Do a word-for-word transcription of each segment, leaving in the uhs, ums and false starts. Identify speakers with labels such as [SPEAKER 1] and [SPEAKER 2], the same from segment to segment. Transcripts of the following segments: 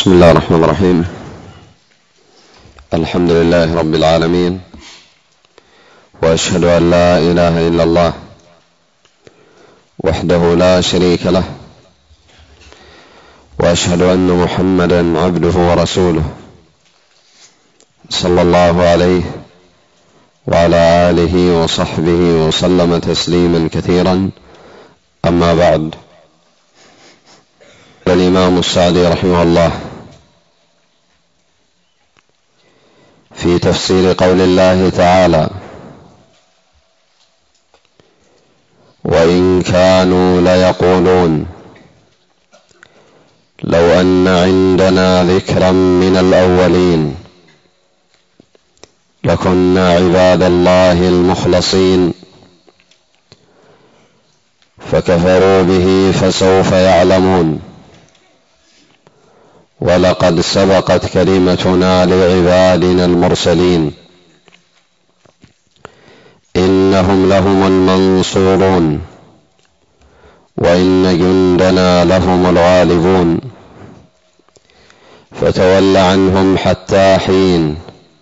[SPEAKER 1] بسم الله الرحمن الرحيم. الحمد لله رب العالمين، وأشهد أن لا إله إلا الله وحده لا شريك له، وأشهد أن محمدا عبده ورسوله صلى الله عليه وعلى آله وصحبه وسلم تسليما كثيرا. أما بعد، الإمام السعدي رحمه الله في تفسير قول الله تعالى: وإن كانوا ليقولون لو أن عندنا ذكرا من الأولين لكنا عباد الله المخلصين، فكفروا به فسوف يعلمون، ولقد سبقت كلمتنا لعبادنا المرسلين إنهم لهم المنصورون وإن جندنا لهم الغالبون. فتول عنهم حتى حين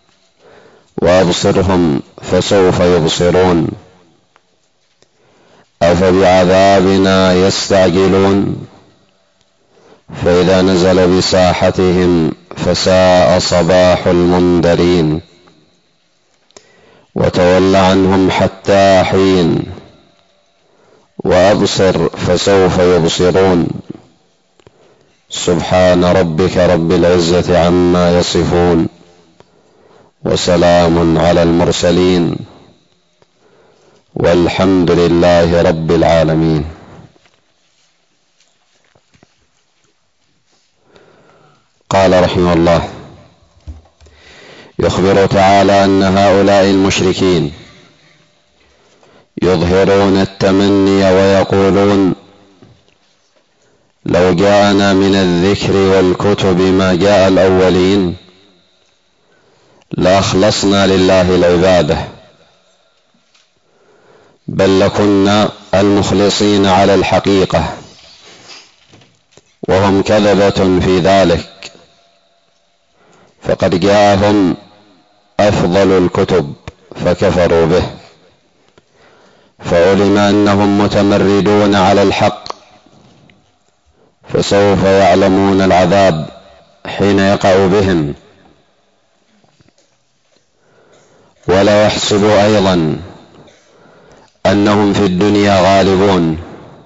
[SPEAKER 1] وأبصرهم فسوف يبصرون. أفبعذابنا يستعجلون فإذا نزل بساحتهم فساء صباح المنذرين. وتول عنهم حتى حين وأبصر فسوف يبصرون. سبحان ربك رب العزة عما يصفون، وسلام على المرسلين، والحمد لله رب العالمين. قال رحمه الله: يخبر تعالى أن هؤلاء المشركين يظهرون التمني ويقولون: لو جاءنا من الذكر والكتب ما جاء الأولين لأخلصنا لله العبادة، بل لكنا المخلصين على الحقيقة، وهم كذبة في ذلك، فقد جاءهم أفضل الكتب فكفروا به، فعلم أنهم متمردون على الحق، فسوف يعلمون العذاب حين يقع بهم. ولا يحسب أيضا أنهم في الدنيا غالبون،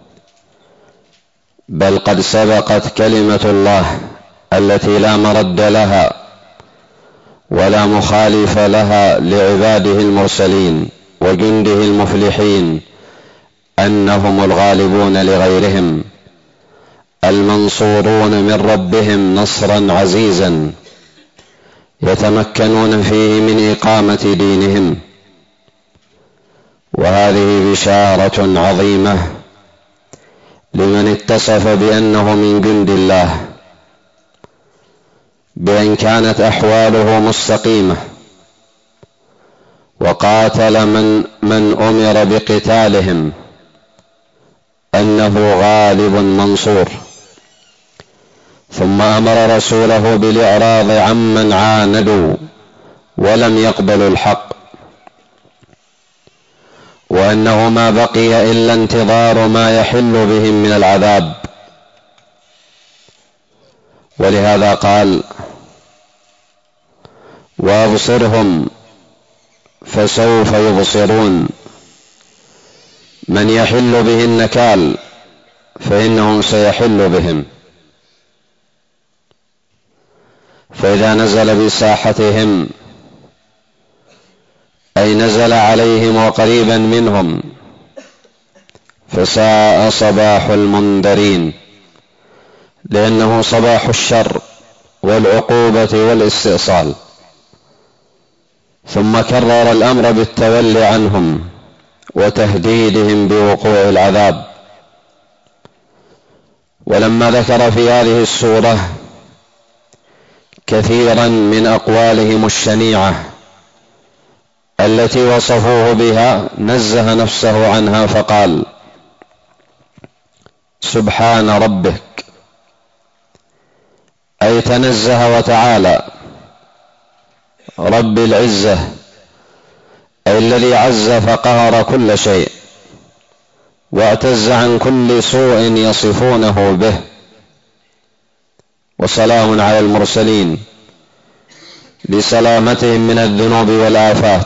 [SPEAKER 1] بل قد سبقت كلمة الله التي لا مرد لها ولا مخالف لها لعباده المرسلين وجنده المفلحين، أنهم الغالبون لغيرهم، المنصورون من ربهم نصرا عزيزا يتمكنون فيه من إقامة دينهم. وهذه بشارة عظيمة لمن اتصف بأنه من جند الله، بأن كانت أحواله مستقيمة، وقاتل من, من أمر بقتالهم، أنه غالب منصور. ثم أمر رسوله بالإعراض عمن عاندوا ولم يقبلوا الحق، وأنه ما بقي إلا انتظار ما يحل بهم من العذاب. ولهذا قال: وأبصرهم فسوف يبصرون. من يحل به النكال فإنه سيحل بهم، فإذا نزل بساحتهم أي نزل عليهم وقريبا منهم فساء صباح المنذرين، لأنه صباح الشر والعقوبة والاستئصال. ثم كرر الأمر بالتولي عنهم وتهديدهم بوقوع العذاب. ولما ذكر في هذه السورة كثيرا من أقوالهم الشنيعة التي وصفوه بها، نزه نفسه عنها فقال: سبحان ربك أي تنزه وتعالى رب العزة، أي الذي عز فقهر كل شيء واعتز عن كل سوء يصفونه به. وسلام على المرسلين بسلامتهم من الذنوب والآفات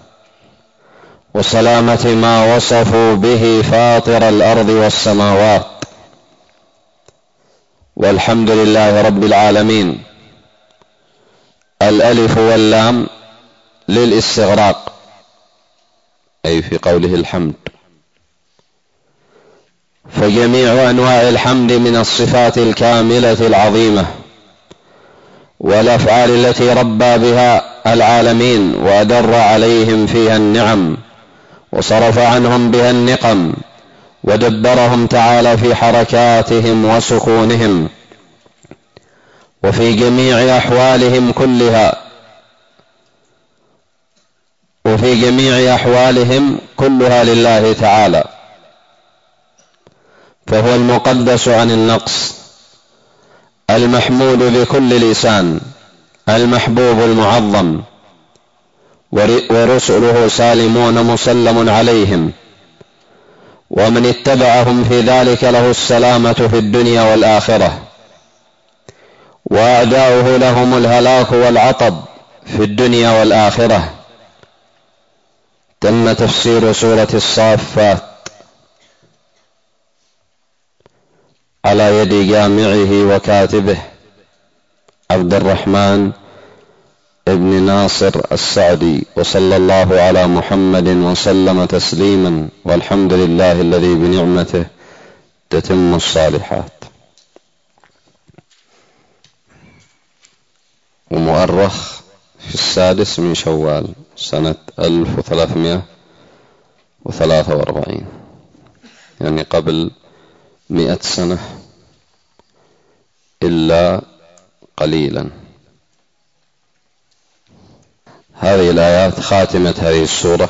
[SPEAKER 1] وسلامة ما وصفوا به فاطر الأرض والسماوات. والحمد لله رب العالمين. الألف واللام للاستغراق، أي في قوله الحمد، فجميع أنواع الحمد من الصفات الكاملة العظيمة والأفعال التي ربى بها العالمين وأدر عليهم فيها النعم وصرف عنهم بها النقم ودبرهم تعالى في حركاتهم وسكونهم وفي جميع أحوالهم كلها وفي جميع أحوالهم كلها لله تعالى، فهو المقدس عن النقص، المحمود بكل لسان، المحبوب المعظم، ورسله سالمون مسلم عليهم، ومن اتبعهم في ذلك له السلامة في الدنيا والآخرة، وأعداؤه لهم الهلاك والعطب في الدنيا والآخرة. تم تفسير سورة الصافات على يد جامعه وكاتبه عبد الرحمن ابن ناصر السعدي، وصلى الله على محمد وسلم تسليما، والحمد لله الذي بنعمته تتم الصالحات. ومؤرخ في السادس من شوال سنة ألف وثلاثمائة وثلاثة وأربعين، يعني قبل مئة سنة إلا قليلا. هذه الآيات خاتمة هذه السورة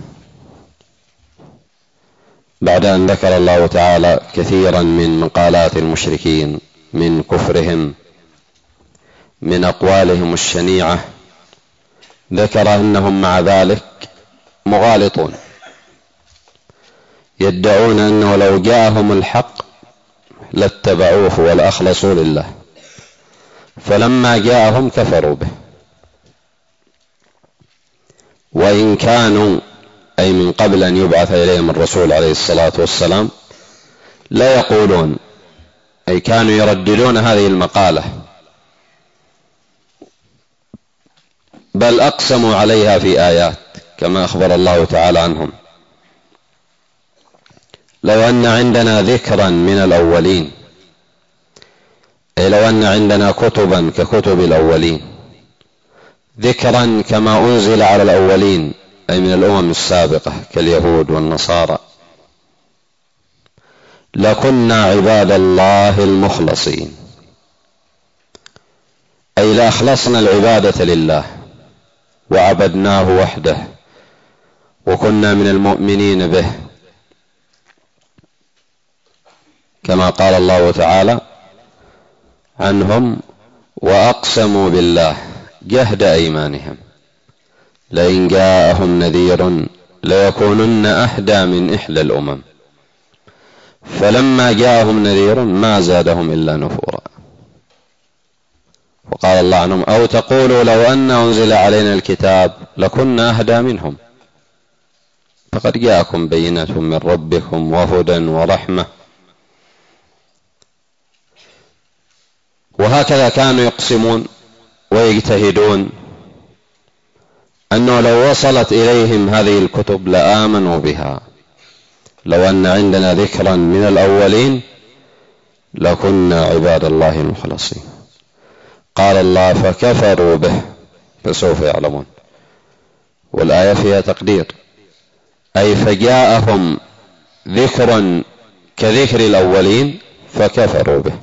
[SPEAKER 1] بعد أن ذكر الله تعالى كثيرا من مقالات المشركين، من كفرهم، من أقوالهم الشنيعة، ذكر أنهم مع ذلك مغالطون، يدعون أنه لو جاءهم الحق لاتبعوه والأخلصوا لله، فلما جاءهم كفروا به. وإن كانوا، أي من قبل أن يبعث إليهم الرسول عليه الصلاة والسلام، لا يقولون، أي كانوا يرددون هذه المقالة، بل أقسموا عليها في آيات كما أخبر الله تعالى عنهم: لو أن عندنا ذكرا من الأولين، أي لو أن عندنا كتبا ككتب الأولين، ذكرا كما أنزل على الأولين، أي من الأمم السابقة كاليهود والنصارى، لكنا عباد الله المخلصين، أي لأخلصنا العبادة لله وعبدناه وحده وكنا من المؤمنين به، كما قال الله تعالى عنهم: وأقسموا بالله جهد أيمانهم لئن جاءهم نذير ليكونن أهدى من إحدى الأمم، فلما جاءهم نذير ما زادهم إلا نفورا. وقال الله عنهم: أو تقولوا لو أن أنزل علينا الكتاب لكنا أهدى منهم، فقد جاءكم بينة من ربكم وهدى ورحمة. وهكذا كانوا يقسمون ويجتهدون أنه لو وصلت إليهم هذه الكتب لآمنوا بها، لو أن عندنا ذكرا من الأولين لكنا عباد الله المخلصين. قال الله: فكفروا به فسوف يعلمون. والآية فيها تقدير، أي فجاءهم ذكر كذكر الأولين فكفروا به،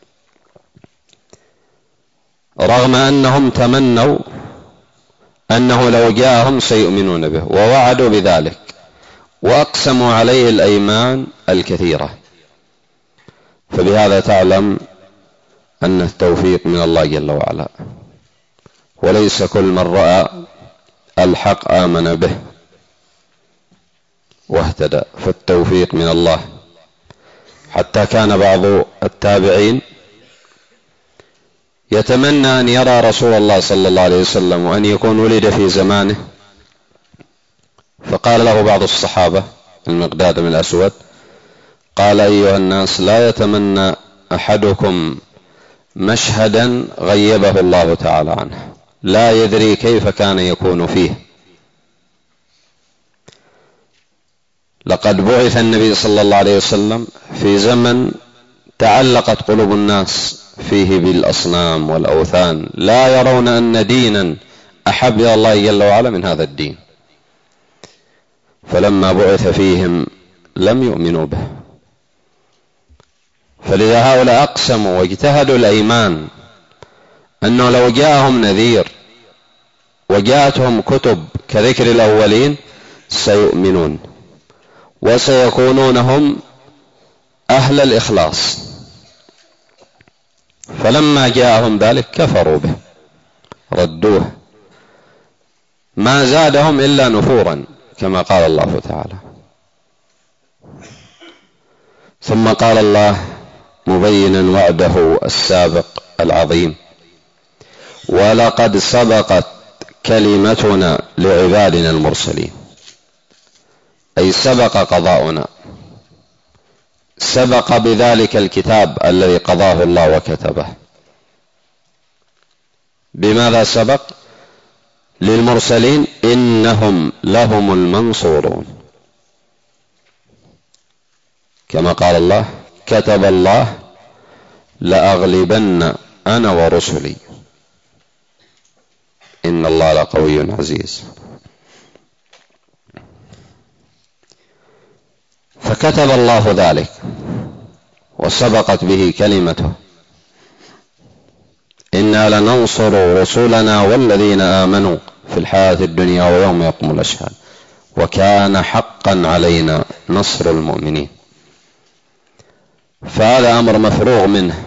[SPEAKER 1] رغم أنهم تمنوا أنه لو جاءهم سيؤمنون به ووعدوا بذلك وأقسموا عليه الأيمان الكثيرة. فبهذا تعلم أن التوفيق من الله جل وعلا، وليس كل من رأى الحق آمن به واهتدى، فالتوفيق من الله. حتى كان بعض التابعين يتمنى أن يرى رسول الله صلى الله عليه وسلم وأن يكون ولد في زمانه، فقال له بعض الصحابة المقداد بن الأسود قال: أيها الناس، لا يتمنى أحدكم مشهدا غيبه الله تعالى عنه، لا يدري كيف كان يكون فيه. لقد بعث النبي صلى الله عليه وسلم في زمن تعلقت قلوب الناس فيه بالأصنام والأوثان، لا يرون أن دينا أحب إلى الله جل وعلا من هذا الدين، فلما بعث فيهم لم يؤمنوا به. فلذا هؤلاء أقسموا واجتهدوا الأيمان أنه لو جاءهم نذير وجاءتهم كتب كذكر الأولين سيؤمنون وسيكونون هم أهل الإخلاص، فلما جاءهم ذلك كفروا به ردوه، ما زادهم إلا نفورا كما قال الله تعالى. ثم قال الله مبينا وعده السابق العظيم: ولقد سبقت كلمتنا لعبادنا المرسلين، أي سبق قضاؤنا، سبق بذلك الكتاب الذي قضاه الله وكتبه. بماذا سبق؟ للمرسلين إنهم لهم المنصورون، كما قال الله: كتب الله لأغلبن أنا ورسلي إن الله لقوي عزيز. فكتب الله ذلك وسبقت به كلمته: إنا لننصر رسلنا والذين آمنوا في الحياة الدنيا ويوم يقوم الأشهاد وكان حقا علينا نصر المؤمنين. فهذا أمر مفروغ منه،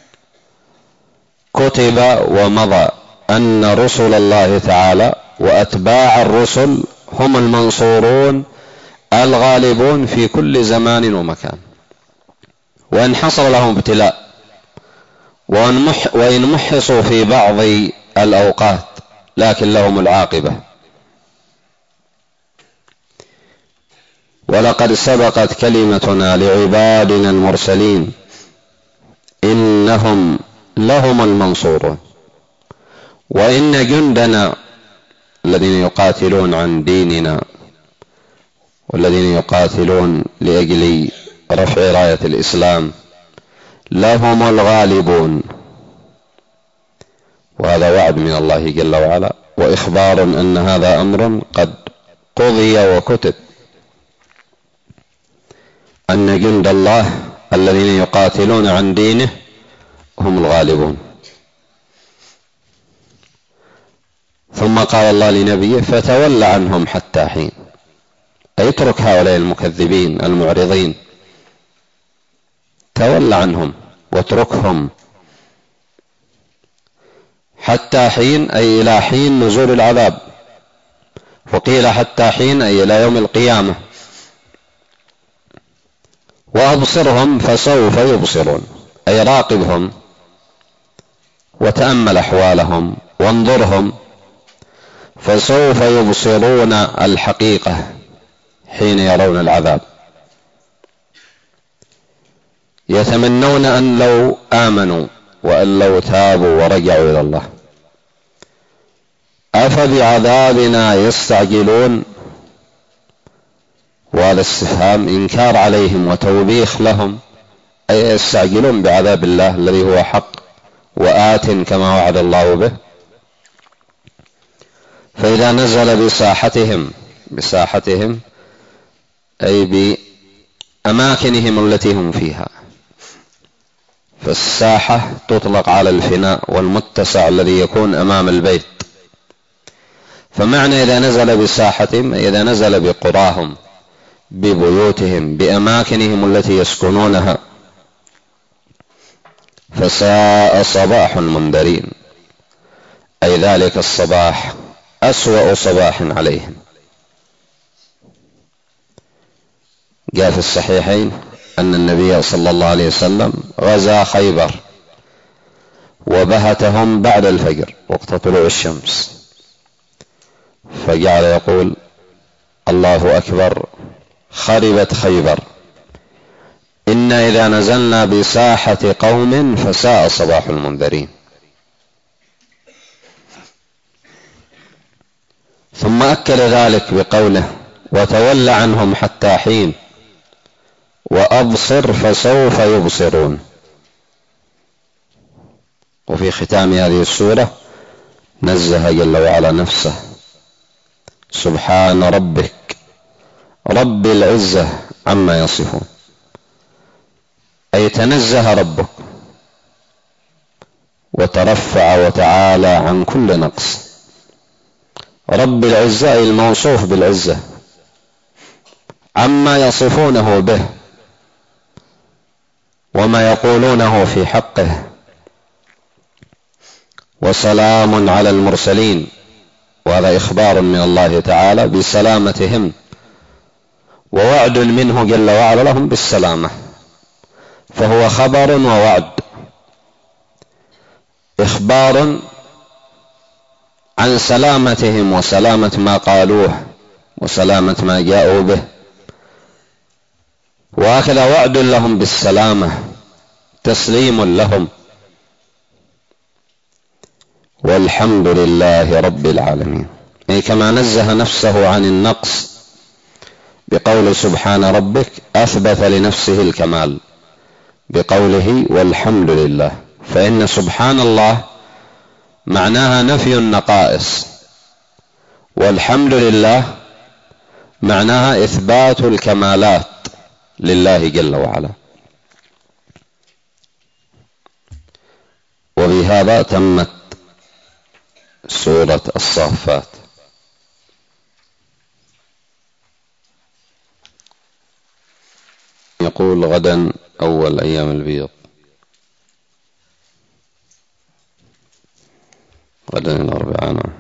[SPEAKER 1] كتب ومضى أن رسل الله تعالى وأتباع الرسل هم المنصورون الغالبون في كل زمان ومكان، وإن حصل لهم ابتلاء وإن محصوا في بعض الأوقات لكن لهم العاقبة. ولقد سبقت كلمتنا لعبادنا المرسلين إنهم لهم المنصورون، وإن جندنا الذين يقاتلون عن ديننا والذين يقاتلون لأجل رفع راية الإسلام لهم الغالبون. وهذا وعد من الله جل وعلا وإخبار أن هذا أمر قد قضي وكتب، أن جند الله الذين يقاتلون عن دينه هم الغالبون. ثم قال الله لنبيه: فتول عنهم حتى حين، أي اترك هؤلاء المكذبين المعرضين، تول عنهم واتركهم حتى حين، أي إلى حين نزول العذاب، وقيل حتى حين أي إلى يوم القيامة. وأبصرهم فسوف يبصرون، أي راقبهم وتأمل أحوالهم وانظرهم، فسوف يبصرون الحقيقة حين يرون العذاب. يتمنون أن لو آمنوا وأن لو تابوا ورجعوا إلى الله. أفبعذابنا يستعجلون، وهذا استفهام إنكار عليهم وتوبيخ لهم، أي يستعجلون بعذاب الله الذي هو حق وآت كما وعد الله به. فإذا نزل بساحتهم بساحتهم أي بأماكنهم التي هم فيها، فالساحة تطلق على الفناء والمتسع الذي يكون أمام البيت. فمعنى إذا نزل بساحتهم أي إذا نزل بقراهم ببيوتهم بأماكنهم التي يسكنونها، فساء صباح المنذرين، أي ذلك الصباح أسوأ صباح عليهم. جاء في الصحيحين أن النبي صلى الله عليه وسلم غزا خيبر وبهتهم بعد الفجر وقت طلوع الشمس، فجعل يقول: الله أكبر، خربت خيبر، إنا إذا نزلنا بساحة قوم فساء صباح المنذرين. ثم أكد ذلك بقوله: وتول عنهم حتى حين وأبصر فسوف يبصرون. وفي ختام هذه السورة نزه جل وعلا نفسه: سبحان ربك رب العزة عما يصفون، أي تنزه ربك وترفع وتعالى عن كل نقص. رب العزة أي الموصوف بالعزة عما يصفونه به وما يقولونه في حقه. وسلام على المرسلين، وهذا إخبار من الله تعالى بسلامتهم ووعد منه جل وعلا لهم بالسلامة، فهو خبر ووعد. إخبار عن سلامتهم وسلامة ما قالوه وسلامة ما جاءوا به، وهكذا وعد لهم بالسلامة، تسليم لهم. والحمد لله رب العالمين، أي كما نزه نفسه عن النقص بقول سبحان ربك، أثبت لنفسه الكمال بقوله والحمد لله. فإن سبحان الله معناها نفي النقائص، والحمد لله معناها إثبات الكمالات لله جل وعلا. وبهذا تمت سورة الصافات. يقول: غدا أول أيام البيض، غدا الأربعاء. نعم.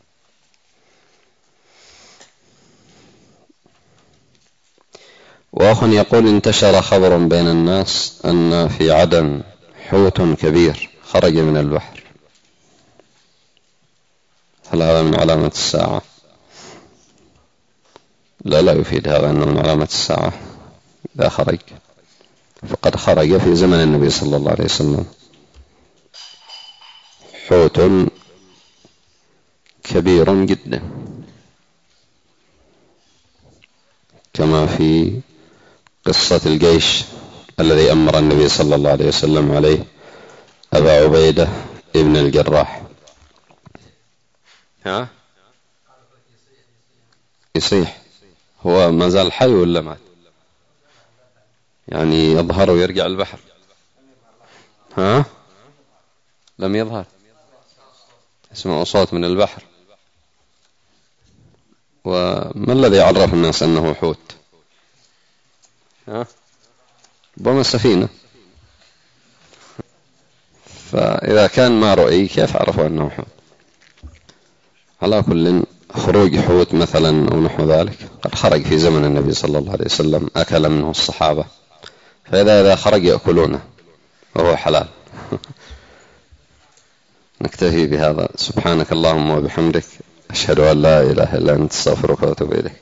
[SPEAKER 1] وأخ يقول: انتشر خبر بين الناس أن في عدن حوت كبير خرج من البحر، هل هذا من علامة الساعة؟ لا، لا يفيد هذا أنه من علامة الساعة. إذا خرج فقد خرج في زمن النبي صلى الله عليه وسلم حوت كبير جدا، كما في قصة الجيش الذي أمر النبي صلى الله عليه وسلم عليه أبا عبيدة ابن الجراح. ها؟ يصيح؟ هو ما زال حي ولا مات؟ يعني يظهر ويرجع البحر؟ ها؟ لم يظهر، اسمع صوت من البحر. وما الذي عرف الناس أنه حوت؟ ها؟ ربما السفينة. فإذا كان ما رؤي كيف عرفوا أنه حوت؟ على كل، خروج حوت مثلا أو نحو ذلك قد خرج في زمن النبي صلى الله عليه وسلم، أكل منه الصحابة، فإذا إذا خرج يأكلونه وهو حلال. نكتفي بهذا. سبحانك اللهم وبحمدك، أشهد أن لا إله إلا أنت، استغفرك وأتوب إليك.